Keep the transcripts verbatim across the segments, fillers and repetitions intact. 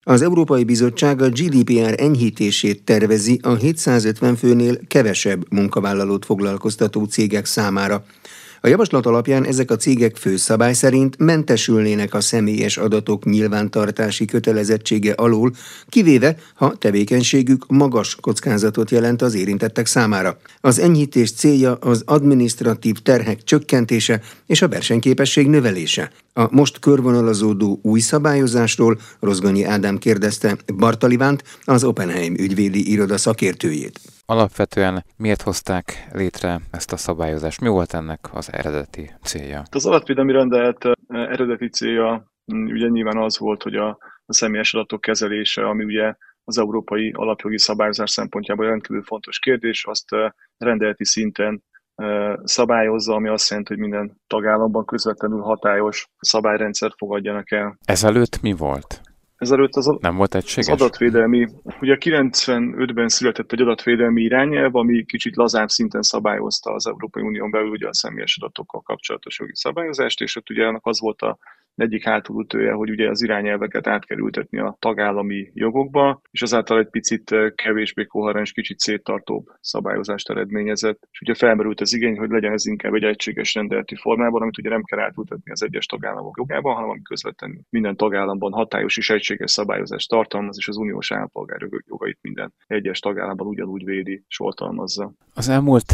Az Európai Bizottság a gé dé pé er enyhítését tervezi a hétszázötven főnél kevesebb munkavállalót foglalkoztató cégek számára. A javaslat alapján ezek a cégek főszabály szerint mentesülnének a személyes adatok nyilvántartási kötelezettsége alól, kivéve, ha tevékenységük magas kockázatot jelent az érintettek számára. Az enyhítés célja az adminisztratív terhek csökkentése és a versenyképesség növelése. A most körvonalazódó új szabályozásról Rozgonyi Ádám kérdezte Bartal Ivánt, az Oppenheim ügyvédi iroda szakértőjét. Alapvetően miért hozták létre ezt a szabályozást? Mi volt ennek az eredeti célja? Az adatvédelmi rendelet eredeti célja ugye nyilván az volt, hogy a, a személyes adatok kezelése, ami ugye az európai alapjogi szabályozás szempontjából rendkívül fontos kérdés, azt rendeleti szinten szabályozza, ami azt jelenti, hogy minden tagállamban közvetlenül hatályos szabályrendszert fogadjanak el. Ezelőtt mi volt? Ezelőtt az, nem volt egységes? Az adatvédelmi, ugye kilencvenötben született egy adatvédelmi irányelv, ami kicsit lazább szinten szabályozta az Európai Unión belül ugye a személyes adatokkal kapcsolatos jogi szabályozást, és ott ugye annak az volt a egyik hátulütője, hogy ugye az irányelveket át kell ültetni a tagállami jogokba, és azáltal egy picit kevésbé koherens, kicsit széttartóbb szabályozást eredményezett. És ugye felmerült az igény, hogy legyen ez inkább egy egységes rendeleti formában, amit ugye nem kell átültetni az egyes tagállamok jogában, hanem ami közvetlenül minden tagállamban hatályos és egységes szabályozást tartalmaz, és az uniós állampolgárok jogait minden egyes tagállamban ugyanúgy védi és oltalmazza. Az elmúlt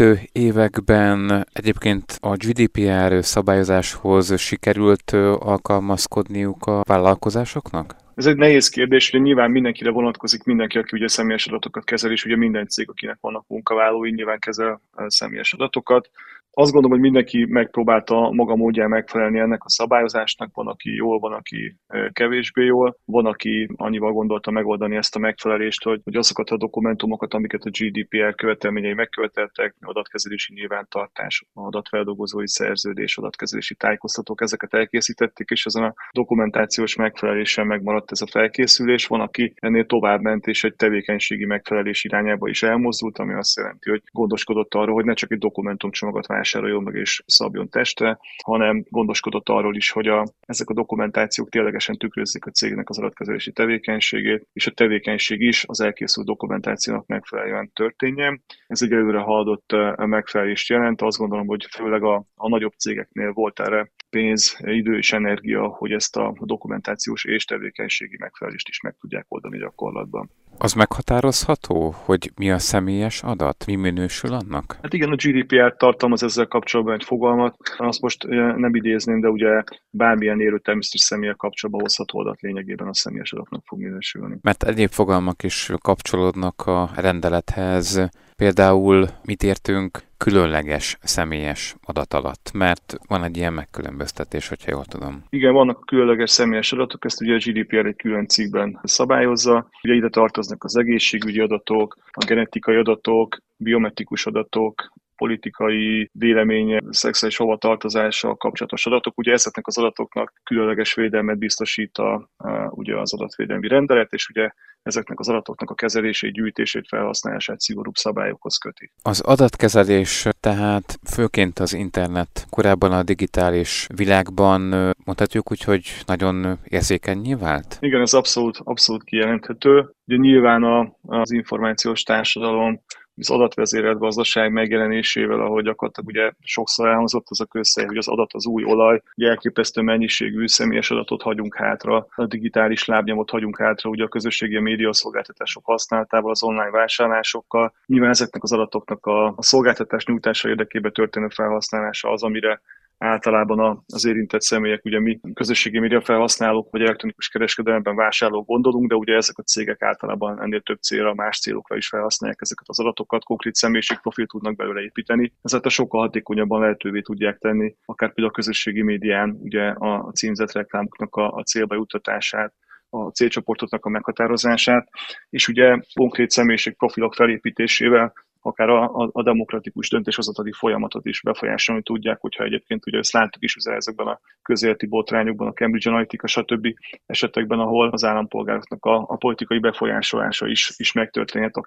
években egyébként a gé dé pé er szabályozáshoz sikerült alkalmazkodniuk a vállalkozásoknak? Ez egy nehéz kérdés, ugye nyilván mindenkire vonatkozik, mindenki, aki ugye személyes adatokat kezel, és ugye minden cég, akinek vannak munkavállalói, nyilván kezel személyes adatokat. Azt gondolom, hogy mindenki megpróbálta maga módján megfelelni ennek a szabályozásnak, van, aki jól, van, aki kevésbé jól, van, aki annyival gondolta megoldani ezt a megfelelést, hogy, hogy azokat a dokumentumokat, amiket a gé dé pé er követelményei megköveteltek, adatkezelési nyilvántartás, adatfeldolgozói szerződés, adatkezelési tájékoztatók, ezeket elkészítették, és ezen a dokumentációs megfelelésen megmaradt ez a felkészülés. Van, aki ennél tovább ment, és egy tevékenységi megfelelés irányába is elmozdult, ami azt jelenti, hogy gondoskodott arról, hogy ne csak egy dokumentumcsomagot vásároljon meg és szabjon testre, hanem gondoskodott arról is, hogy a, ezek a dokumentációk ténylegesen tükrözzék a cégnek az adatkezelési tevékenységét, és a tevékenység is az elkészült dokumentációnak megfelelően történjen. Ez egy előre haladott megfelelést jelent. Azt gondolom, hogy főleg a, a nagyobb cégeknél volt erre pénz, idő és energia, hogy ezt a dokumentációs és tevékenységi megfelelést is meg tudják oldani gyakorlatban. Az meghatározható, hogy mi a személyes adat? Mi minősül annak? Hát igen, a gé dé pé er tartalmaz ezzel kapcsolatban egy fogalmat. Azt most nem idézném, de ugye bármilyen élő természetes személlyel kapcsolatban hozható adat lényegében a személyes adatnak fog minősülni. Mert egyéb fogalmak is kapcsolódnak a rendelethez. Például mit értünk különleges személyes adat alatt, mert van egy ilyen megkülönböztetés, hogyha jól tudom. Igen, vannak különleges személyes adatok, ezt ugye a gé dé pé er egy külön cikkben szabályozza. Ugye ide tartoznak az egészségügyi adatok, a genetikai adatok, biometrikus adatok, politikai véleménye, szexuális hovatartozással kapcsolatos adatok. Ugye ezeknek az adatoknak különleges védelmet biztosít a, a, ugye az adatvédelmi rendelet, és ugye ezeknek az adatoknak a kezelését, gyűjtését, felhasználását szigorúbb szabályokhoz köti. Az adatkezelés tehát főként az internet, korábban a digitális világban mondhatjuk úgy, hogy nagyon érzékenyé vált? Igen, ez abszolút, abszolút kijelenthető. Ugye nyilván a, az információs társadalom, az adatvezérelt gazdaság megjelenésével, ahogy gyakorlatilag ugye sokszor elhangzott az a közhely, hogy az adat az új olaj, ugye elképesztő mennyiségű személyes adatot hagyunk hátra, a digitális lábnyomot hagyunk hátra, ugye a közösségi médiaszolgáltatások használatával, az online vásárlásokkal. Nyilván ezeknek az adatoknak a, a szolgáltatás nyújtása érdekében történő felhasználása az, amire általában az érintett személyek, ugye mi közösségi média felhasználók vagy elektronikus kereskedelemben vásárlók gondolunk, de ugye ezek a cégek általában ennél több célra, más célokra is felhasználják ezeket az adatokat, konkrét személyiségprofilt tudnak belőle építeni. Ezáltal sokkal hatékonyabban lehetővé tudják tenni, akár például a közösségi médián ugye a címzett reklámoknak a, a célba juttatását, a célcsoportoknak a meghatározását, és ugye konkrét személyiségprofilok felépítésével akár a, a, a demokratikus döntéshozatali folyamatot is befolyásolni tudják, hogyha egyébként ugye ezt láttuk is ezekben a közéleti botrányokban, a Cambridge Analytica, stb. Esetekben, ahol az állampolgároknak a, a politikai befolyásolása is, is megtörténhet, akár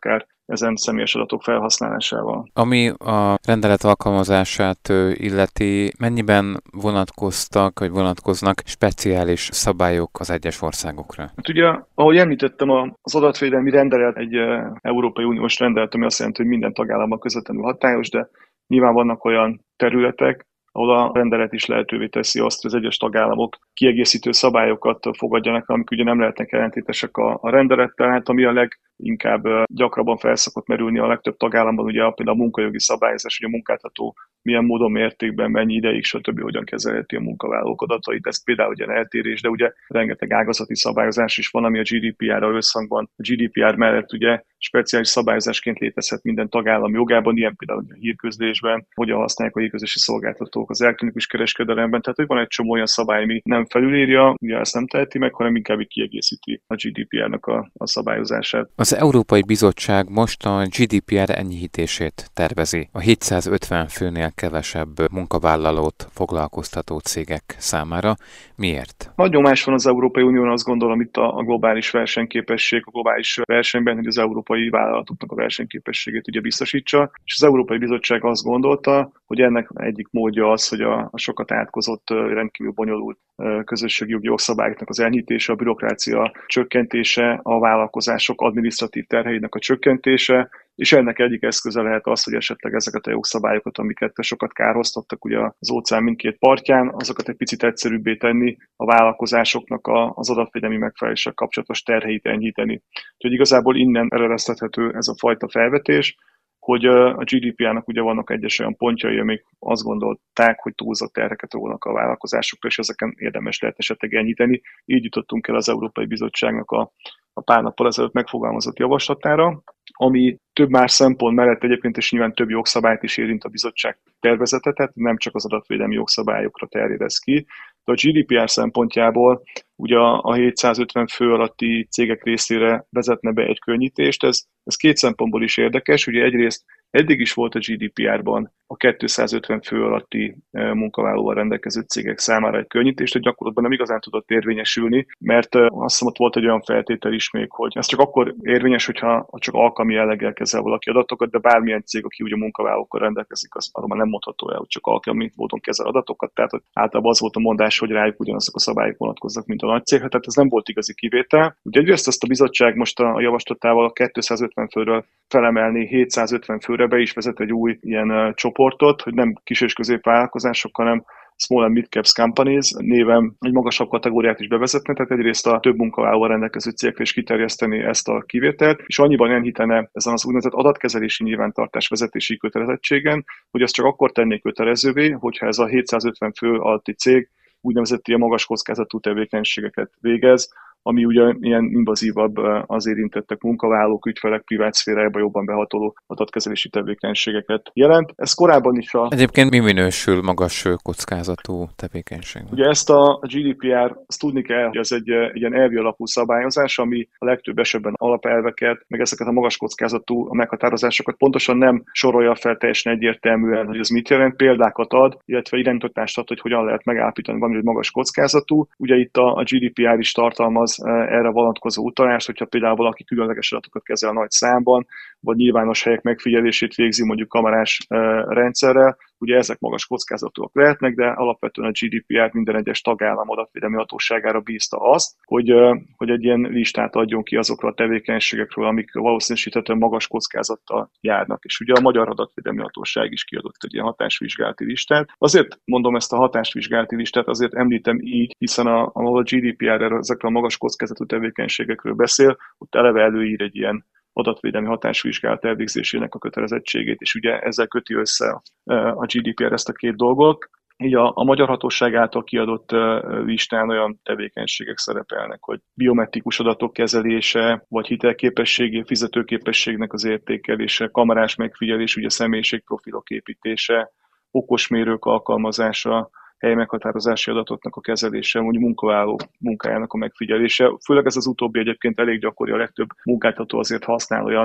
ezen személyes adatok felhasználásával. Ami a rendelet alkalmazását illeti, mennyiben vonatkoztak, vagy vonatkoznak speciális szabályok az egyes országokra? Hát ugye, ahogy említettem, az adatvédelmi rendelet egy Európai Uniós rendelet, ami azt jelenti, hogy minden tagállamban közvetlenül hatályos, de nyilván vannak olyan területek, ahol a rendelet is lehetővé teszi azt, hogy az egyes tagállamok kiegészítő szabályokat fogadjanak, amik ugye nem lehetnek ellentétesek a, a rendelettel, hát ami a leginkább gyakrabban felszokott merülni a legtöbb tagállamban, ugye például a munkajogi szabályozás, hogy a munkáltató milyen módon, mértékben, mennyi ideig, stb. Hogyan kezelheti a munkavállalók adatait. Ez például ugye eltérés, de ugye rengeteg ágazati szabályozás is van, ami a gé dé pé er-ral összhangban. A gé dé pé er mellett ugye speciális szabályozásként létezhet minden tagállam jogában, ilyen például a hírközlésben, hogyan használják a hírközlési szolgáltatók az elektronikus kereskedelemben. Tehát, hogy van egy csomó olyan szabály, ami nem felülírja, ugye ezt nem teheti meg, hanem inkább kiegészíti a gé dé pé er-nek a, a szabályozását. Az Európai Bizottság most a gé dé pé er enyhítését tervezi a hétszázötven főnél kevesebb munkavállalót foglalkoztató cégek számára. Miért? Nagy nyomás van az Európai Unión, azt gondolom, itt a, a globális versenyképesség, a globális versenyben, hogy az európai vállalatoknak a versenyképességét ugye biztosítsa, és az Európai Bizottság azt gondolta, hogy ennek egyik módja az, hogy a, a sokat átkozott, rendkívül bonyolult közösségi jogi jogszabályoknak az enyhítése, a bürokrácia csökkentése, a vállalkozások adminisztratív terheinek a csökkentése, és ennek egyik eszköze lehet az, hogy esetleg ezeket a jogszabályokat, amiket sokat kárhoztattak ugye az óceán mindkét partján, azokat egy picit egyszerűbbé tenni, a vállalkozásoknak a, az adatvédelmi megfeleléssel kapcsolatos terheit enyhíteni. Úgyhogy igazából innen eredeztethető ez a fajta felvetés, hogy a gé dé pé er-nak ugye vannak egyes olyan pontjai, amik azt gondolták, hogy túlzott terheket rónak a vállalkozásokra, és ezeken érdemes lehet esetleg enyhíteni. Így jutottunk el az Európai Bizottságnak a, a pár nappal ezelőtt megfogalmazott javaslatára, ami több más szempont mellett egyébként is nyilván több jogszabályt is érint a bizottság tervezete, tehát nem csak az adatvédelmi jogszabályokra terjed ez ki. De a gé dé pé er szempontjából ugye a hétszázötven fő alatti cégek részére vezetne be egy könnyítést. Ez, ez két szempontból is érdekes. Ugye egyrészt eddig is volt a gé dé pé er-ban a kétszázötven fő alatti munkavállalóval rendelkező cégek számára egy könnyítést, hogy gyakorlatban nem igazán tudott érvényesülni, mert azt hiszem, ott volt egy olyan feltétel is még, hogy ez csak akkor érvényes, hogyha csak alkalmi jelleggel kezel valaki adatokat, de bármilyen cég, aki ugye munkavállalókkal rendelkezik, az arról már nem mondható el, hogy csak alkalmi módon kezel adatokat. Tehát hogy általában az volt a mondás, hogy rájuk ugyanazok a szabályok vonatkoznak, mint a nagy cég. Tehát ez nem volt igazi kivétel. Ugye egyrészt azt a bizottság most a javaslatával a kétszázötven főről felemelni hétszázötven főre, be is vezet egy új ilyen uh, csoportot, hogy nem kis és középvállalkozások, hanem Small and Mid-Caps Companies néven egy magasabb kategóriát is bevezetne, tehát egyrészt a több munkavállalóval rendelkező cégekre is kiterjeszteni ezt a kivételt, és annyiban enyhítene ezen az úgynevezett adatkezelési nyilvántartás vezetési kötelezettségen, hogy ezt csak akkor tennék kötelezővé, hogyha ez a hétszázötven fő alatti cég úgynevezett ilyen magas kockázatú tevékenységeket végez, ami ugye ilyen invazívabb az érintettek munkavállalók, ügyfelek, privát szférájába jobban behatoló adatkezelési tevékenységeket jelent. Ez korábban is a... Egyébként mi minősül magas kockázatú tevékenység? Ugye ezt a gé dé pé er, azt tudni kell, hogy ez egy, egy ilyen elvi alapú szabályozás, ami a legtöbb esetben alapelveket, meg ezeket a magas kockázatú meghatározásokat pontosan nem sorolja fel teljesen egyértelműen, hogy ez mit jelent, példákat ad, illetve irányítatást ad, hogy hogyan lehet megállapítani valami, hogy magas kockázatú. Ugye itt a, a gé dé pé er is tartalmaz erre vonatkozó utalást, hogyha például valaki különleges adatokat kezel nagy számban, vagy nyilvános helyek megfigyelését végzi mondjuk kamerás rendszerrel, ugye ezek magas kockázatúak lehetnek, de alapvetően a gé dé pé er minden egyes tagállam adatvédelmi hatóságára bízta azt, hogy, hogy egy ilyen listát adjon ki azokról a tevékenységekről, amik valószínűsíthetően magas kockázattal járnak. És ugye a Magyar Adatvédelmi Hatóság is kiadott egy ilyen hatásvizsgálati listát. Azért mondom ezt a hatásvizsgálati listát, azért említem így, hiszen a, a gé dé pé er ezekről a magas kockázatú tevékenységekről beszél, ott eleve előír egy ilyen adatvédelmi hatásvizsgálat elvégzésének a kötelezettségét, és ugye ezzel köti össze a gé dé pé er ezt a két dolgot. Így a, a magyar hatóság által kiadott listán olyan tevékenységek szerepelnek, hogy biometrikus adatok kezelése, vagy hitelképességé, fizetőképességnek az értékelése, kamerás megfigyelés, ugye személyiségprofilok építése, okosmérők alkalmazása, helymeghatározási adatoknak a kezelése, mondjuk munkavállaló munkájának a megfigyelése. Főleg ez az utóbbi egyébként elég gyakori, a legtöbb munkáltató azért használ olyan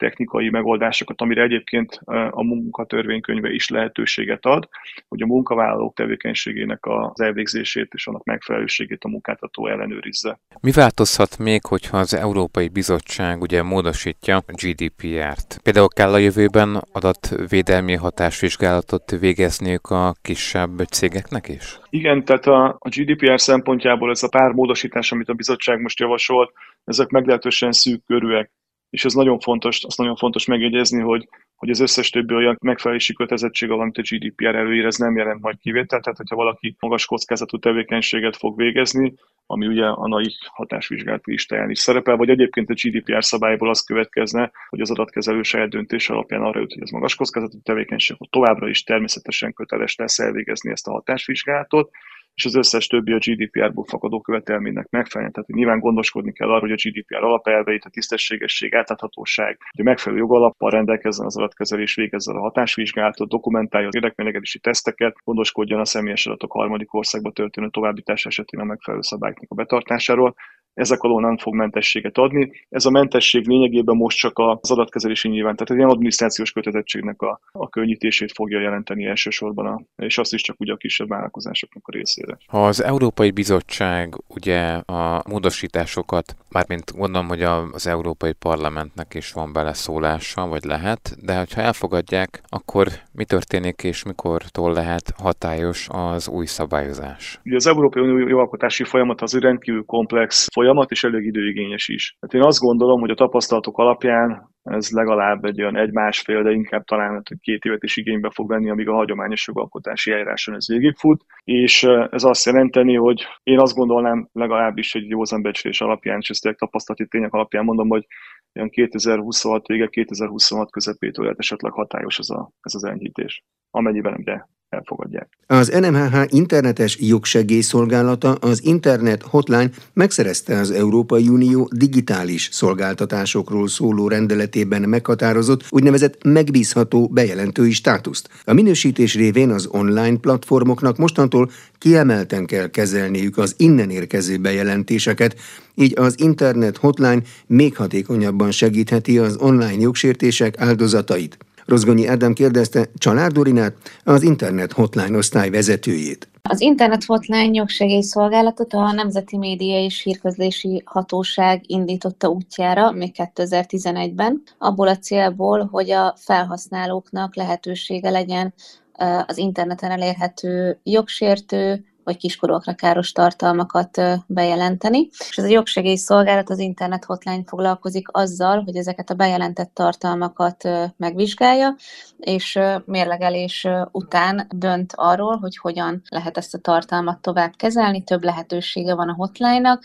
technikai megoldásokat, amire egyébként a munkatörvénykönyve is lehetőséget ad, hogy a munkavállalók tevékenységének az elvégzését és annak megfelelőségét a munkáltató ellenőrizze. Mi változhat még, hogyha az Európai Bizottság ugye módosítja a gé dé pé er-t? Például kell a jövőben adatvédelmi hatásvizsgálatot végezniük a kisebb cégeknek is? Igen, tehát a, a gé dé pé er szempontjából ez a pár módosítás, amit a bizottság most javasolt, ezek meglehetősen szűk körűek, és ez nagyon fontos, azt nagyon fontos megjegyezni, hogy, hogy az összes többi olyan megfelelési kötelezettség, amit a gé dé pé er előír, ez nem jelent majd kivételt, tehát hogyha valaki magas kockázatú tevékenységet fog végezni, ami ugye a NAIC hatásvizsgálat listáján is szerepel, vagy egyébként a gé dé pé er szabályból az következne, hogy az adatkezelő saját döntés alapján arra jut, hogy ez magas kockázatú tevékenység, hogy továbbra is természetesen köteles lesz elvégezni ezt a hatásvizsgálatot, és az összes többi a gé dé pé er-ból fakadó követelménynek megfelelően. Tehát nyilván gondoskodni kell arról, hogy a gé dé pé er alapelveit, a tisztességesség, átláthatóság, hogy a megfelelő jogalappal rendelkezzen az adatkezelés, végezzen a hatásvizsgálatot, dokumentálja az érdekmegengedési teszteket, gondoskodjon a személyes adatok harmadik országba történő továbbítás esetén a megfelelő szabályoknak a betartásáról. Ezek alól nem fog mentességet adni. Ez a mentesség lényegében most csak az adatkezelési nyilván, tehát egy ilyen adminisztrációs kötelezettségnek a, a könnyítését fogja jelenteni elsősorban, a, és azt is csak ugye a kisebb vállalkozásoknak a részére. Ha az Európai Bizottság ugye a módosításokat, mármint gondolom, hogy az Európai Parlamentnek is van beleszólása, vagy lehet, de ha elfogadják, akkor mi történik és mikortól lehet hatályos az új szabályozás? Ugye az Európai Unió jogalkotási folyamat az egy rendkívül komplex folyamat, és elég időigényes is. Hát én azt gondolom, hogy a tapasztalatok alapján ez legalább egy olyan egy-másfél, de inkább talán két évet is igénybe fog venni, amíg a hagyományos jogalkotási eljáráson ez végigfut, és ez azt jelenteni, hogy én azt gondolnám legalábbis egy józan becslés alapján, és ezt tapasztalati tények alapján mondom, hogy olyan kétezer-huszonhat vége, kétezer-huszonhat közepétől lehet esetleg hatályos ez, a, ez az enyhítés, amennyiben ugye elfogadják. Az en em há há internetes jogsegélyszolgálata, az Internet Hotline megszerezte az Európai Unió digitális szolgáltatásokról szóló rendeletében meghatározott úgynevezett megbízható bejelentői státuszt. A minősítés révén az online platformoknak mostantól kiemelten kell kezelniük az innen érkező bejelentéseket, így az Internet Hotline még hatékonyabban segítheti az online jogsértések áldozatait. Rozgonyi Ádám kérdezte Csalár Dorinát, az Internet Hotline osztály vezetőjét. Az Internet Hotline jogsegélyszolgálatot a Nemzeti Média és Hírközlési Hatóság indította útjára még kétezer-tizenegyben, abból a célból, hogy a felhasználóknak lehetősége legyen az interneten elérhető jogsértő vagy kiskorúakra káros tartalmakat bejelenteni. És ez a jogsegélyszolgálat, az Internet Hotline foglalkozik azzal, hogy ezeket a bejelentett tartalmakat megvizsgálja, és mérlegelés után dönt arról, hogy hogyan lehet ezt a tartalmat tovább kezelni. Több lehetősége van a hotline-nak.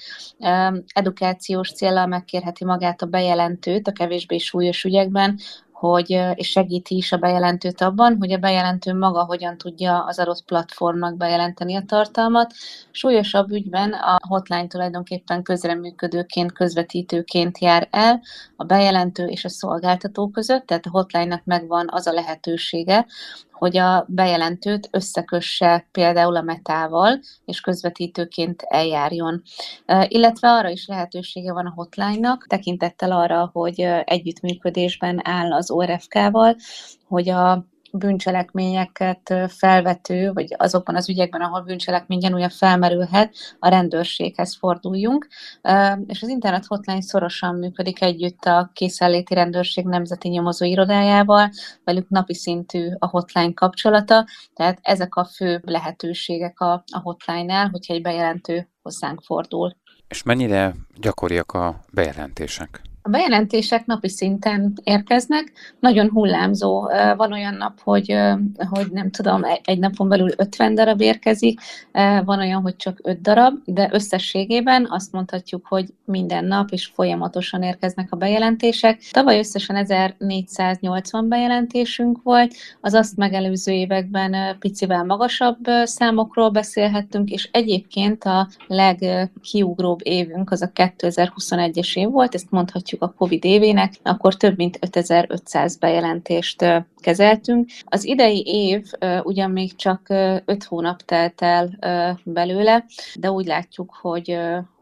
Edukációs céllal megkérheti magát a bejelentőt a kevésbé súlyos ügyekben, hogy, és segíti is a bejelentőt abban, hogy a bejelentő maga hogyan tudja az adott platformnak bejelenteni a tartalmat. Súlyosabb ügyben a hotline tulajdonképpen közreműködőként, közvetítőként jár el a bejelentő és a szolgáltató között, tehát a hotline-nak megvan az a lehetősége, hogy a bejelentőt összekösse például a Metával, és közvetítőként eljárjon. Illetve arra is lehetősége van a hotline-nak, tekintettel arra, hogy együttműködésben áll az o er ef ká-val, hogy a bűncselekményeket felvető, vagy azokban az ügyekben, ahol bűncselekmény gyanúja felmerülhet, a rendőrséghez forduljunk. És az Internet Hotline szorosan működik együtt a Készenléti Rendőrség Nemzeti Nyomozóirodájával, velük napi szintű a hotline kapcsolata, tehát ezek a fő lehetőségek a, a hotline-nál, hogyha egy bejelentő hozzánk fordul. És mennyire gyakoriak a bejelentések? A bejelentések napi szinten érkeznek, nagyon hullámzó. Van olyan nap, hogy, hogy nem tudom, egy napon belül ötven darab érkezik, van olyan, hogy csak öt darab, de összességében azt mondhatjuk, hogy minden nap és folyamatosan érkeznek a bejelentések. Tavaly összesen ezernégyszáznyolcvan bejelentésünk volt, az azt megelőző években picivel magasabb számokról beszélhettünk, és egyébként a legkiugróbb évünk az a kétezer-huszonegyes év volt, ezt mondhatjuk a Covid évének, akkor több mint ötezer-ötszáz bejelentést kezeltünk. Az idei év ugyan még csak öt hónap telt el belőle, de úgy látjuk, hogy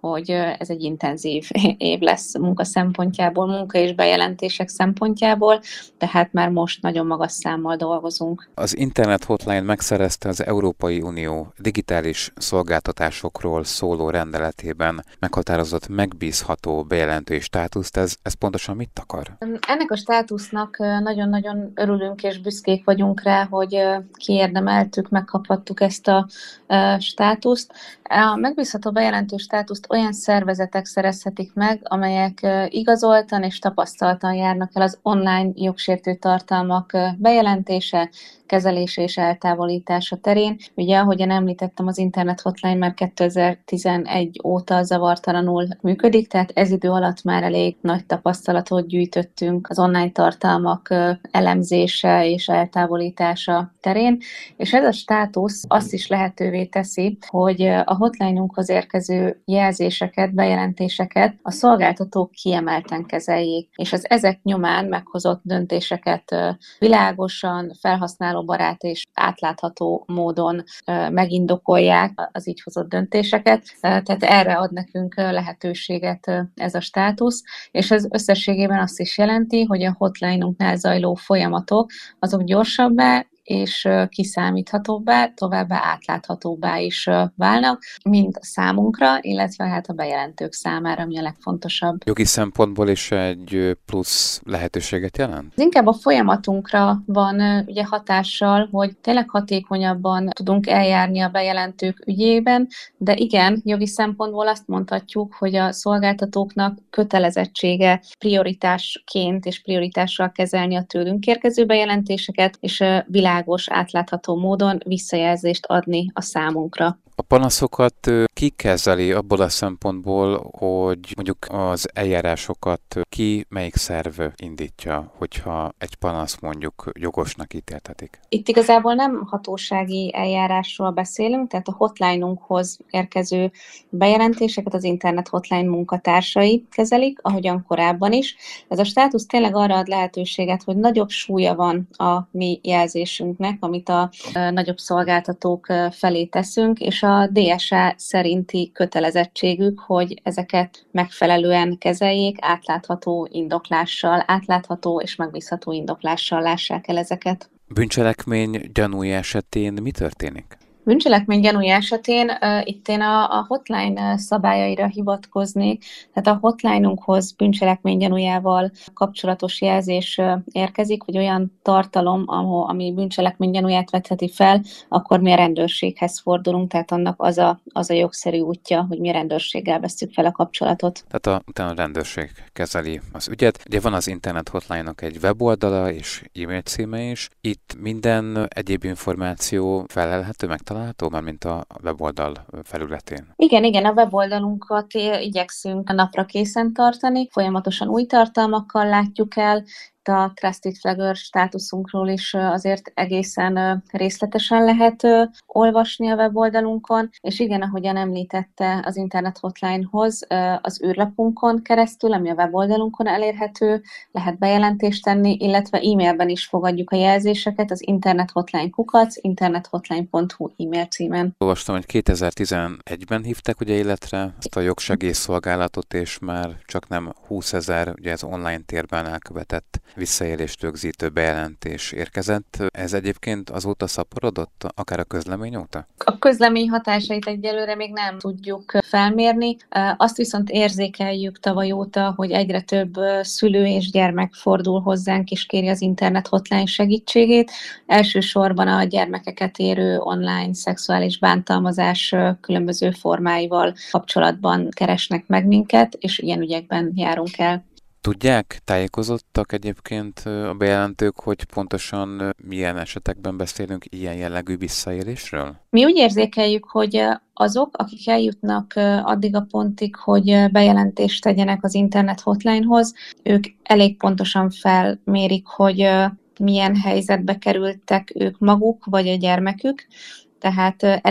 hogy ez egy intenzív év lesz munka szempontjából, munka és bejelentések szempontjából, tehát már most nagyon magas számmal dolgozunk. Az Internet Hotline megszerezte az Európai Unió digitális szolgáltatásokról szóló rendeletében meghatározott megbízható bejelentői státuszt. Ez, ez pontosan mit akar? Ennek a státusznak nagyon-nagyon örülünk és büszkék vagyunk rá, hogy kiérdemeltük, megkaphattuk ezt a státuszt. A megbízható bejelentő státuszt olyan szervezetek szerezhetik meg, amelyek igazoltan és tapasztaltan járnak el az online jogsértő tartalmak bejelentése, kezelése és eltávolítása terén. Ugye, ahogyan említettem, az Internet Hotline már kétezer-tizenegy óta zavartalanul működik, tehát ez idő alatt már elég nagy tapasztalatot gyűjtöttünk az online tartalmak elemzése és eltávolítása terén, és ez a státusz azt is lehetővé teszi, hogy a hotline-unkhoz érkező jelzéseket, bejelentéseket a szolgáltatók kiemelten kezeljék, és az ezek nyomán meghozott döntéseket világosan, felhasználóbarát és átlátható módon megindokolják az így hozott döntéseket. Tehát erre ad nekünk lehetőséget ez a státusz, és ez összességében azt is jelenti, hogy a hotline-unknál zajló folyamatok azok gyorsabbá és kiszámíthatóbbá, továbbá átláthatóbbá is válnak, mind számunkra, illetve hát a bejelentők számára, ami a legfontosabb. Jogi szempontból is egy plusz lehetőséget jelent? Inkább a folyamatunkra van ugye hatással, hogy tényleg hatékonyabban tudunk eljárni a bejelentők ügyében, de igen, jogi szempontból azt mondhatjuk, hogy a szolgáltatóknak kötelezettsége prioritásként és prioritással kezelni a tőlünk érkező bejelentéseket, és világos, átlátható módon visszajelzést adni a számunkra. A panaszokat ki kezeli abból a szempontból, hogy mondjuk az eljárásokat ki, melyik szerv indítja, hogyha egy panasz mondjuk jogosnak ítéltetik? Itt igazából nem hatósági eljárásról beszélünk, tehát a hotline-unkhoz érkező bejelentéseket az Internet Hotline munkatársai kezelik, ahogyan korábban is. Ez a státusz tényleg arra ad lehetőséget, hogy nagyobb súlya van a mi jelzésünknek, amit a nagyobb szolgáltatók felé teszünk, és a dé es á szerinti kötelezettségük, hogy ezeket megfelelően kezeljék, átlátható indoklással, átlátható és megbízható indoklással lássák el ezeket. Bűncselekmény gyanúja esetén mi történik? Bűncselekmény gyanúja esetén uh, itt én a, a hotline szabályaira hivatkoznék, tehát a hotline-unkhoz bűncselekmény gyanújával kapcsolatos jelzés uh, érkezik, hogy olyan tartalom, ahol, ami bűncselekmény gyanúját vetheti fel, akkor mi a rendőrséghez fordulunk, tehát annak az a, az a jogszerű útja, hogy mi a rendőrséggel vesszük fel a kapcsolatot. Tehát a, utána a rendőrség kezeli az ügyet. Ugye van az Internet Hotline-nak egy weboldala és e-mail címe is. Itt minden egyéb információ felelhető, megtalálható? Található, már mint a weboldal felületén. Igen, igen, a weboldalunkat igyekszünk napra készen tartani, folyamatosan új tartalmakkal látjuk el, a Trusted Flagger státuszunkról is azért egészen részletesen lehet olvasni a weboldalunkon, és igen, ahogyan említette, az Internet Hotline-hoz az űrlapunkon keresztül, ami a weboldalunkon elérhető, lehet bejelentést tenni, illetve e-mailben is fogadjuk a jelzéseket az internethotline kukac internethotline pont hu e-mail címen. Olvastam, hogy kétezer-tizenegyben hívták ugye életre ezt a jogsegélyszolgálatot, és már csak nem húszezer, ugye ez online térben elkövetett visszaélést rögzítő bejelentés érkezett. Ez egyébként azóta szaporodott, akár a közlemény óta? A közlemény hatásait egyelőre még nem tudjuk felmérni. Azt viszont érzékeljük tavaly óta, hogy egyre több szülő és gyermek fordul hozzánk és kéri az Internet Hotline segítségét. Elsősorban a gyermekeket érő online szexuális bántalmazás különböző formáival kapcsolatban keresnek meg minket, és ilyen ügyekben járunk el. Tudják, tájékozottak egyébként a bejelentők, hogy pontosan milyen esetekben beszélünk ilyen jellegű visszaélésről? Mi úgy érzékeljük, hogy azok, akik eljutnak addig a pontig, hogy bejelentést tegyenek az Internet Hotline-hoz, ők elég pontosan felmérik, hogy milyen helyzetbe kerültek ők maguk, vagy a gyermekük, tehát elég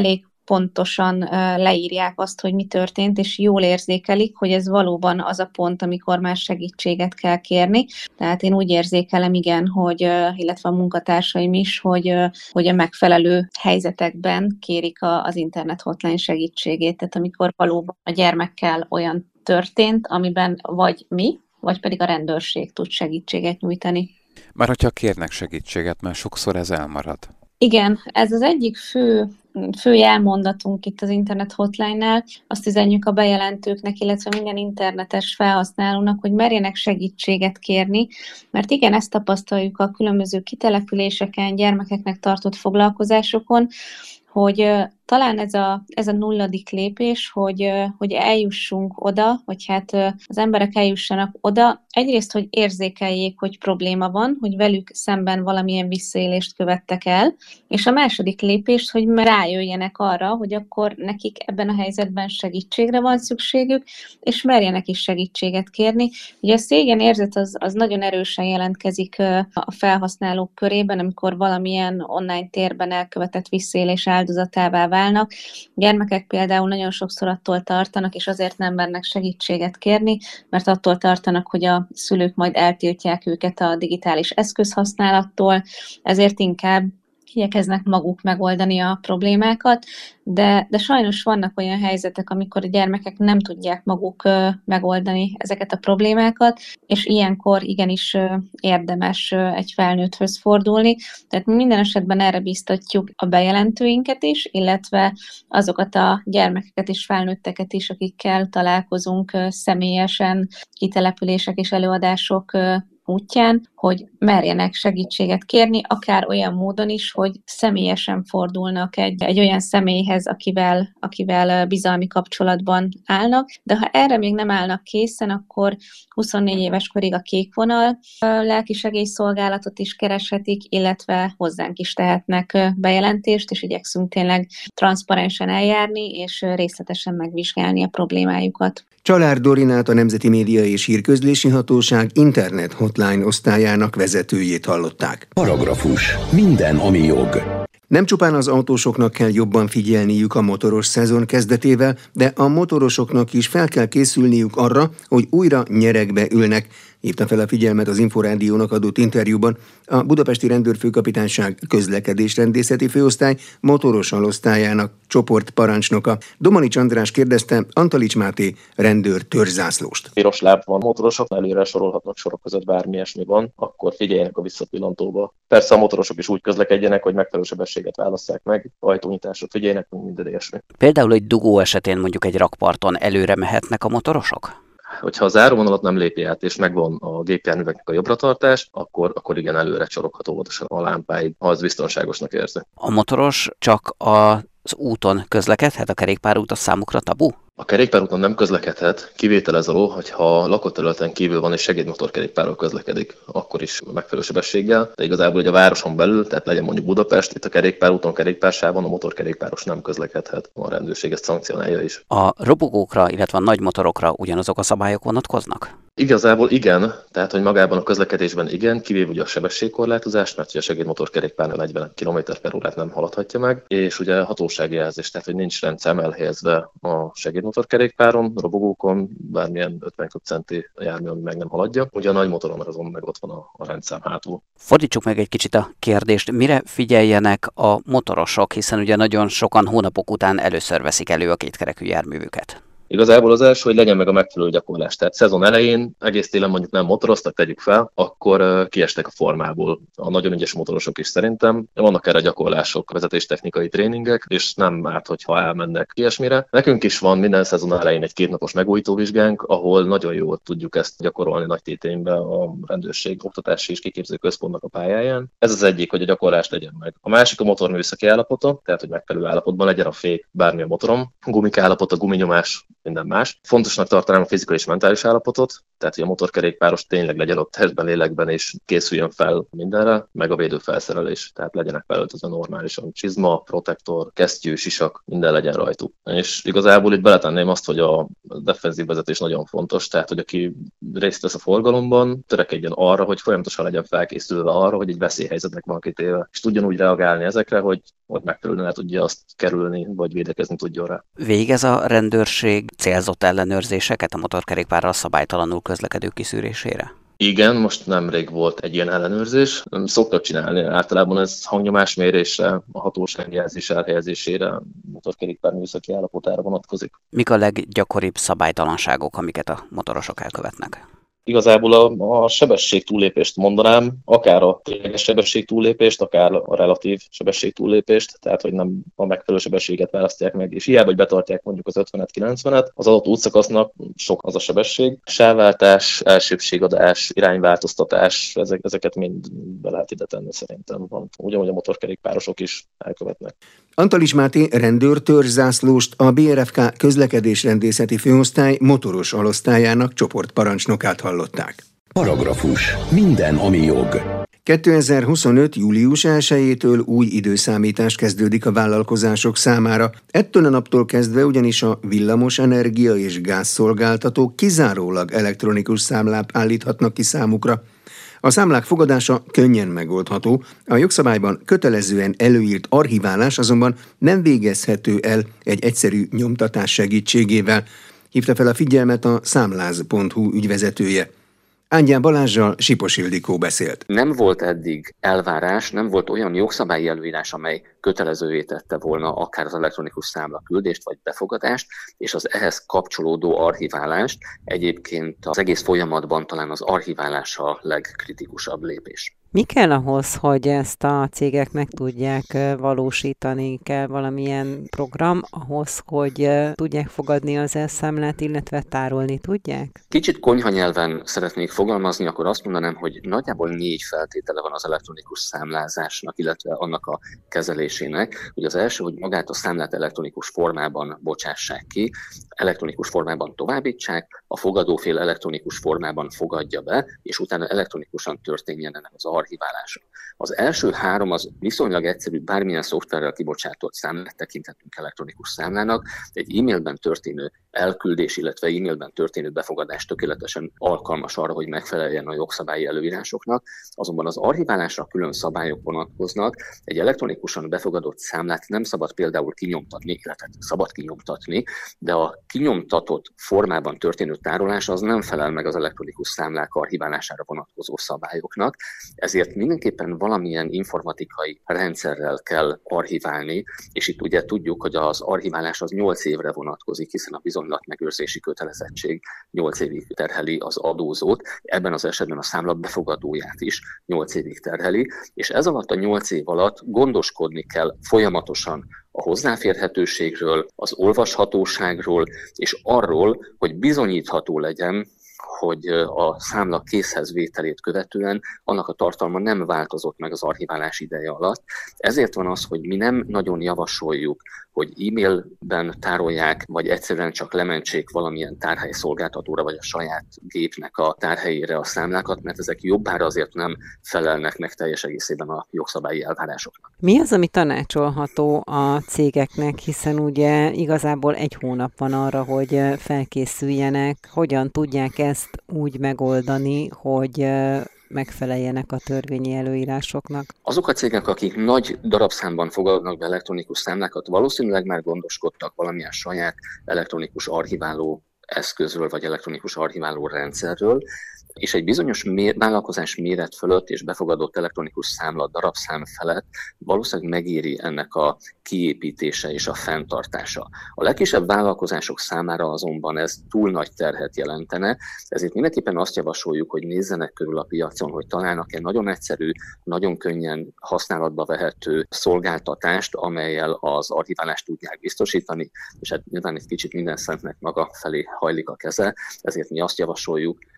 pontosan leírják azt, hogy mi történt, és jól érzékelik, hogy ez valóban az a pont, amikor már segítséget kell kérni. Tehát én úgy érzékelem, igen, hogy, illetve a munkatársaim is, hogy, hogy a megfelelő helyzetekben kérik az internet hotline segítségét. Tehát amikor valóban a gyermekkel olyan történt, amiben vagy mi, vagy pedig a rendőrség tud segítséget nyújtani. Már hogyha kérnek segítséget, mert sokszor ez elmarad. Igen, ez az egyik fő, fő elmondatunk itt az internet hotline-nál. Azt üzenjük a bejelentőknek, illetve minden internetes felhasználónak, hogy merjenek segítséget kérni, mert igen, ezt tapasztaljuk a különböző kitelepüléseken, gyermekeknek tartott foglalkozásokon, hogy talán ez a, ez a nulladik lépés, hogy, hogy eljussunk oda, vagy hát az emberek eljussanak oda, egyrészt, hogy érzékeljék, hogy probléma van, hogy velük szemben valamilyen visszaélést követtek el, és a második lépés, hogy rájöjjenek arra, hogy akkor nekik ebben a helyzetben segítségre van szükségük, és merjenek is segítséget kérni. Ugye a szégyen érzet az, az nagyon erősen jelentkezik a felhasználók körében, amikor valamilyen online térben elkövetett visszaélés áldozatává válnak. Gyermekek például nagyon sokszor attól tartanak, és azért nem mernek segítséget kérni, mert attól tartanak, hogy a szülők majd eltiltják őket a digitális eszközhasználattól, ezért inkább igyekeznek maguk megoldani a problémákat, de, de sajnos vannak olyan helyzetek, amikor a gyermekek nem tudják maguk uh, megoldani ezeket a problémákat, és ilyenkor igenis uh, érdemes uh, egy felnőtthöz fordulni. Tehát mi minden esetben erre biztatjuk a bejelentőinket is, illetve azokat a gyermekeket és felnőtteket is, akikkel találkozunk uh, személyesen, kitelepülések és előadások uh, útján, hogy merjenek segítséget kérni, akár olyan módon is, hogy személyesen fordulnak egy, egy olyan személyhez, akivel, akivel bizalmi kapcsolatban állnak, de ha erre még nem állnak készen, akkor huszonnégy éves korig a Kék Vonal lelkisegélyszolgálatot is kereshetik, illetve hozzánk is tehetnek bejelentést, és igyekszünk tényleg transzparensen eljárni, és részletesen megvizsgálni a problémájukat. Csalár Dorinát, a Nemzeti Média és Hírközlési Hatóság internet hotline osztályának vezetőjét hallották. Paragrafus. Minden, ami jog. Nem csupán az autósoknak kell jobban figyelniük a motoros szezon kezdetével, de a motorosoknak is fel kell készülniük arra, hogy újra nyeregbe ülnek, hívta fel a figyelmet az Inforádiónak adott interjúban a Budapesti Rendőrfőkapitányság közlekedésrendészeti főosztály motoros alosztályának csoportparancsnoka. Domanics András kérdezte Antalics Máté rendőr törzsászlóst. Piros láb van motorosok, előre sorolhatnak sorok között, bármi ilyesmi van, akkor figyeljenek a visszapillantóba. Persze a motorosok is úgy közlekedjenek, hogy megfelelő sebességet válasszák meg, ajtónyitásra figyeljenek, minden ilyesmi. Például egy dugó esetén mondjuk egy rakparton előre mehetnek a motorosok? Hogyha a záróvonalat nem lépi át, és megvan a gépjárműveknek a jobbраtartás, akkor, akkor igen, előre csorogható óvatosan a lámpáig, ha az biztonságosnak érzi. A motoros csak az úton közlekedhet, a kerékpárút az számukra tabu? A kerékpárúton nem közlekedhet, kivétel ez alól, hogyha lakott területen kívül van és segédmotorkerékpárral közlekedik, akkor is megfelelő sebességgel. De igazából hogy a városon belül, tehát legyen mondjuk Budapest, itt a kerékpárúton, kerékpársávon a motorkerékpáros nem közlekedhet. A rendőrség ezt szankcionálja is. A robogókra, illetve a nagy motorokra ugyanazok a szabályok vonatkoznak? Igazából igen, tehát hogy magában a közlekedésben igen, kivéve ugye a sebességkorlátozást, mert ugye a segédmotorkerékpárnál negyven kilométer per órát nem haladhatja meg, és ugye a hatósági jelzés, tehát hogy nincs rendszám elhelyezve a segédmotorkerékpáron, robogókon, bármilyen ötven centi jármű, ami meg nem haladja. Ugye a nagy motoron azon meg ott van a, a rendszám hátul. Fordítsuk meg egy kicsit a kérdést, mire figyeljenek a motorosok, hiszen ugye nagyon sokan hónapok után először veszik elő a kétkerekű járművüket. Igazából az első, hogy legyen meg a megfelelő gyakorlás. Tehát szezon elején, egész télen mondjuk nem motoroztak, tegyük fel, akkor uh, kiestek a formából. A nagyon ügyes motorosok is szerintem. Vannak erre gyakorlások, vezetéstechnikai tréningek, és nem árt, hogyha elmennek ilyesmire. Nekünk is van minden szezon elején egy kétnapos megújítóvizsgánk, ahol nagyon jól tudjuk ezt gyakorolni nagy tétényben a rendőrség oktatási és kiképző központnak a pályáján. Ez az egyik, hogy a gyakorlás legyen meg. A másik a motor műszaki állapota, tehát hogy megfelelő állapotban legyen a fék bármi a motorom. Gumik állapota, guminyomás, minden más. Fontosnak tartanám a fizikai és mentális állapotot, tehát hogy a motorkerékpáros tényleg legyen ott testben, lélekben, és készüljön fel mindenre, meg a védőfelszerelés, tehát legyenek felöltözve normálisan. Csizma, protektor, kesztyű, sisak, minden legyen rajtuk. És igazából itt beletenném azt, hogy a defenzív vezetés nagyon fontos, tehát hogy aki részt vesz a forgalomban, törekedjen arra, hogy folyamatosan legyen felkészülve arra, hogy egy veszélyhelyzetnek van kitéve, és tudjon úgy reagálni ezekre, hogy, hogy megfelelően el tudja azt kerülni, vagy védekezni tudjon rá. Végez a rendőrség célzott ellenőrzéseket a motorkerékpárral szabálytalanul közlekedő kiszűrésére? Igen, most nemrég volt egy ilyen ellenőrzés. Szoktak csinálni, általában ez hangnyomásmérésre, a hatóság jelzés elhelyezésére, a motorkerékpár műszaki állapotára vonatkozik. Mik a leggyakoribb szabálytalanságok, amiket a motorosok elkövetnek? Igazából a, a sebességtúllépést mondanám, akár a tényleges sebességtúllépést, akár a relatív sebességtúllépést, tehát hogy nem a megfelelő sebességet választják meg, és hiába, hogy betartják mondjuk az ötvenet, kilencvenet, az adott útszakasznak sok az a sebesség. Sávváltás, elsőbbségadás, irányváltoztatás, ezek, ezeket mind be lehet ide tenni szerintem. Van. Ugyanúgy a motorkerékpárosok is elkövetnek. Antalis Máté rendőr törzszászlóst, a bé er ef ká közlekedésrendészeti főosztály motoros alosztályának csoportparancsnokát hallották. Paragrafus. Minden, ami jog. kétezer-huszonöt. július elsejétől új időszámítás kezdődik a vállalkozások számára. Ettől a naptól kezdve ugyanis a villamos energia és gázszolgáltatók kizárólag elektronikus számlát állíthatnak ki számukra. A számlák fogadása könnyen megoldható, a jogszabályban kötelezően előírt archiválás azonban nem végezhető el egy egyszerű nyomtatás segítségével, hívta fel a figyelmet a számláz pont hu ügyvezetője. Ángyán Balázssal Sipos Ildikó beszélt. Nem volt eddig elvárás, nem volt olyan jogszabályi előírás, amely kötelezővé tette volna akár az elektronikus számla küldést vagy befogadást, és az ehhez kapcsolódó archiválást. Egyébként az egész folyamatban talán az archiválás a legkritikusabb lépés. Mi kell ahhoz, hogy ezt a cégek meg tudják valósítani? Kell valamilyen program ahhoz, hogy tudják fogadni az elszámlát, illetve tárolni tudják? Kicsit konyha nyelven szeretnék fogalmazni, akkor azt mondanám, hogy nagyjából négy feltétele van az elektronikus számlázásnak, illetve annak a kezelésének. Ugye az első, hogy magát a számlát elektronikus formában bocsássák ki, elektronikus formában továbbítsák, a fogadófél elektronikus formában fogadja be, és utána elektronikusan történjen ennek az archiválása. Az első három az viszonylag egyszerű, bármilyen szoftverrel kibocsátott számlát tekinthetünk elektronikus számlának. Egy e-mailben történő elküldés, illetve e-mailben történő befogadás tökéletesen alkalmas arra, hogy megfeleljen a jogszabályi előírásoknak, azonban az archiválásra külön szabályok vonatkoznak. Egy elektronikusan befogadott számlát nem szabad például kinyomtatni, illetve szabad kinyomtatni, de a kinyomtatott formában történő tárolás az nem felel meg az elektronikus számlák archiválására vonatkozó szabályoknak, ezért mindenképpen valamilyen informatikai rendszerrel kell archiválni, és itt ugye tudjuk, hogy az archiválás az nyolc évre vonatkozik, hiszen a bizonylatmegőrzési kötelezettség nyolc évig terheli az adózót, ebben az esetben a számla befogadóját is nyolc évig terheli, és ez alatt a nyolc év alatt gondoskodni kell folyamatosan a hozzáférhetőségről, az olvashatóságról, és arról, hogy bizonyítható legyen, hogy a számla készhez vételét követően annak a tartalma nem változott meg az archiválás ideje alatt. Ezért van az, hogy mi nem nagyon javasoljuk, hogy e-mailben tárolják, vagy egyszerűen csak lementsék valamilyen tárhely szolgáltatóra, vagy a saját gépnek a tárhelyére a számlákat, mert ezek jobbára azért nem felelnek meg teljes egészében a jogszabályi elvárásoknak. Mi az, ami tanácsolható a cégeknek, hiszen ugye igazából egy hónap van arra, hogy felkészüljenek, hogyan tudják ezt úgy megoldani, hogy megfeleljenek a törvényi előírásoknak? Azok a cégek, akik nagy darabszámban fogadnak be elektronikus számlákat, valószínűleg már gondoskodtak valamilyen saját elektronikus archiváló eszközről, vagy elektronikus archiváló rendszerről, és egy bizonyos mér, vállalkozás méret fölött és befogadott elektronikus számla darabszám felett valószínűleg megéri ennek a kiépítése és a fenntartása. A legkisebb vállalkozások számára azonban ez túl nagy terhet jelentene, ezért mindenképpen azt javasoljuk, hogy nézzenek körül a piacon, hogy találnak egy nagyon egyszerű, nagyon könnyen használatba vehető szolgáltatást, amellyel az archiválást tudják biztosítani, és hát nyilván egy kicsit minden szentnek maga felé hajlik a keze, ezért mi azt javasoljuk,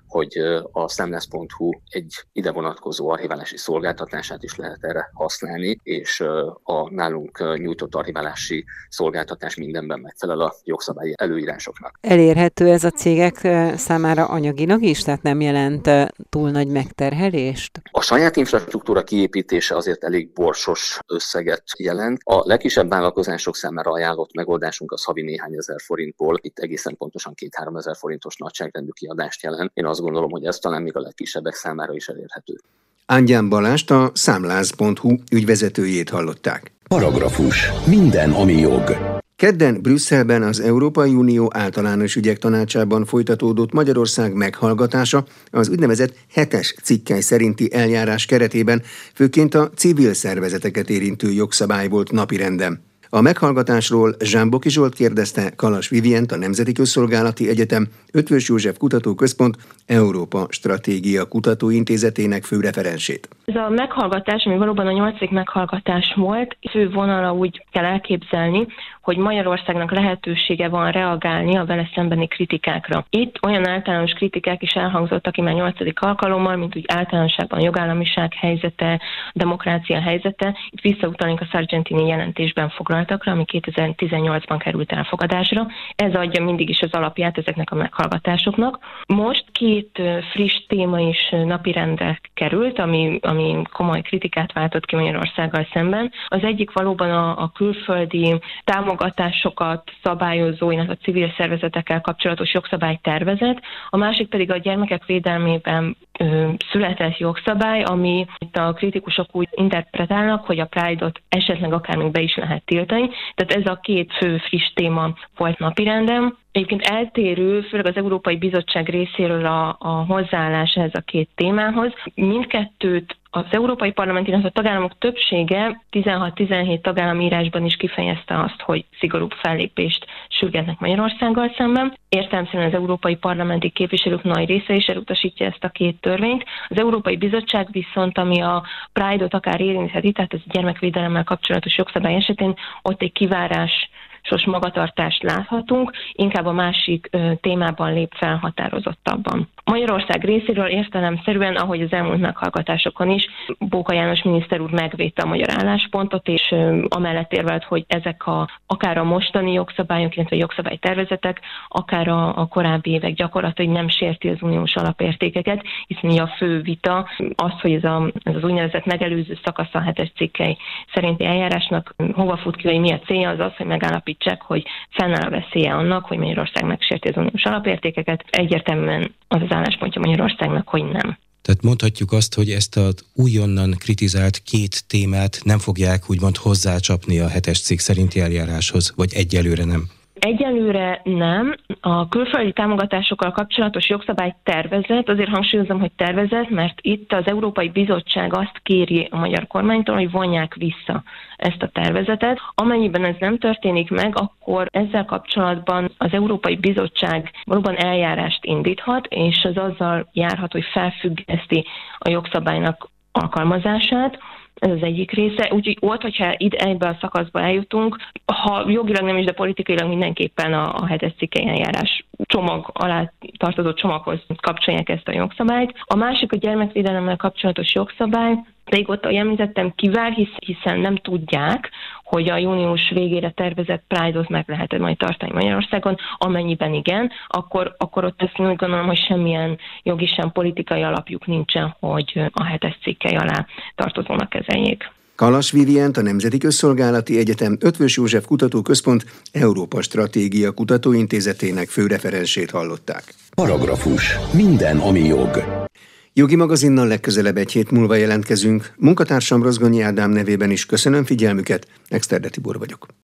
hogy a számlász pont hu egy ide vonatkozó archiválási szolgáltatását is lehet erre használni, és a nálunk nyújtott archiválási szolgáltatás mindenben megfelel a jogszabályi előírásoknak. Elérhető ez a cégek számára anyagilag is, tehát nem jelent túl nagy megterhelést? A saját infrastruktúra kiépítése azért elég borsos összeget jelent. A legkisebb vállalkozások számára ajánlott megoldásunk az havi néhány ezer forintból, itt egészen pontosan két-három ezer forintos nagyságrendű kiadást jelent. Én azt gondolom, hogy ez talán még a legkisebbek számára is elérhető. Ángyán Balást, a számlász pont hu ügyvezetőjét hallották. Paragrafus. Minden, ami jog. Kedden Brüsszelben az Európai Unió általános ügyek tanácsában folytatódott Magyarország meghallgatása az úgynevezett hetes cikkely szerinti eljárás keretében, főként a civil szervezeteket érintő jogszabály volt napirenden. A meghallgatásról Zsámboki Zsolt kérdezte Kalas Vivient, a Nemzeti Közszolgálati Egyetem Eötvös József Kutatóközpont Európa Stratégia Kutatóintézetének főreferensét. Ez a meghallgatás, ami valóban a nyolcadik meghallgatás volt, fő vonala úgy kell elképzelni, hogy Magyarországnak lehetősége van reagálni a vele szembeni kritikákra. Itt olyan általános kritikák is elhangzottak már nyolcadik alkalommal, mint úgy általánosságban a jogállamiság helyzete, a demokrácia helyzete. Itt visszautalunk a Sargentini jelentésben foglaltakra, ami kétezer-tizennyolcban került elfogadásra. Ez adja mindig is az alapját ezeknek a meghallgatásoknak. Most két friss téma is napirendre került, ami, ami komoly kritikát váltott ki Magyarországgal szemben. Az egyik valóban a, a külföldi támogatásokat szabályozó, illetve a civil szervezetekkel kapcsolatos jogszabálytervezet, a másik pedig a gyermekek védelmében ö, született jogszabály, ami itt a kritikusok úgy interpretálnak, hogy a Pride-ot esetleg akár még be is lehet tiltani. Tehát ez a két fő friss téma volt napirenden. Egyébként eltérő, főleg az Európai Bizottság részéről a, a hozzáállás ehhez a két témához. Mindkettőt az Európai Parlament, illetve a tagállamok többsége tizenhat-tizenhét tagállam írásban is kifejezte azt, hogy szigorúbb fellépést sürgetnek Magyarországgal szemben. Értelemszerűen az Európai Parlamenti képviselők nagy része is elutasítja ezt a két törvényt. Az Európai Bizottság viszont, ami a Pride-ot akár érintheti, tehát ez a gyermekvédelemmel kapcsolatos jogszabály esetén, ott egy kivárás sos magatartást láthatunk, inkább a másik ö, témában lép fel határozottabban. Magyarország részéről értelemszerűen, ahogy az elmúlt meghallgatásokon is, Bóka János miniszter úr megvédte a magyar álláspontot, és ö, amellett érvelt, hogy ezek a, akár a mostani jogszabályok, illetve jogszabálytervezetek, akár a, a korábbi évek gyakorlata, hogy nem sérti az uniós alapértékeket, hiszen a fő vita az, hogy ez, a, ez az úgynevezett megelőző szakasz a hetes cikkely szerinti eljárásnak hova fut ki, vagy mi a célja, az az, hogy megállapítsák, hogy fennáll a veszélye annak, hogy Magyarország megsérti az uniós alapértékeket. Egyértelműen az az álláspontja Magyarországnak, hogy nem. Tehát mondhatjuk azt, hogy ezt az újonnan kritizált két témát nem fogják úgymond hozzácsapni a hetes cikk szerinti eljáráshoz, vagy egyelőre nem? Egyelőre nem. A külföldi támogatásokkal kapcsolatos jogszabálytervezet, azért hangsúlyozom, hogy tervezet, mert itt az Európai Bizottság azt kéri a magyar kormánytól, hogy vonják vissza ezt a tervezetet. Amennyiben ez nem történik meg, akkor ezzel kapcsolatban az Európai Bizottság valóban eljárást indíthat, és az azzal járhat, hogy felfüggeszti a jogszabálynak alkalmazását. Ez az egyik része. Úgyhogy ott, hogyha ide ebbe a szakaszba eljutunk, ha jogilag nem is, de politikailag mindenképpen a, a hetes cikkely eljárás csomag alá tartozó csomaghoz kapcsolják ezt a jogszabályt. A másik a gyermekvédelemmel kapcsolatos jogszabály, pedig ott, ahogy említettem, kivár, hisz, hiszen nem tudják, hogy a június végére tervezett Pride-ot meg lehet majd tartani Magyarországon. Amennyiben igen, akkor, akkor ott ezt úgy gondolom, hogy semmilyen jogi, sem politikai alapjuk nincsen, hogy a hetes cikkely alá tartozónak kezeljék. Kalas Vivient, a Nemzeti Közszolgálati Egyetem Eötvös József Kutatóközpont Európa Stratégia Kutatóintézetének főreferensét hallották. Paragrafus. Minden, ami jog. Jogi magazinnal legközelebb egy hét múlva jelentkezünk. Munkatársam Rozgonyi Ádám nevében is köszönöm figyelmüket, Exterde Tibor vagyok.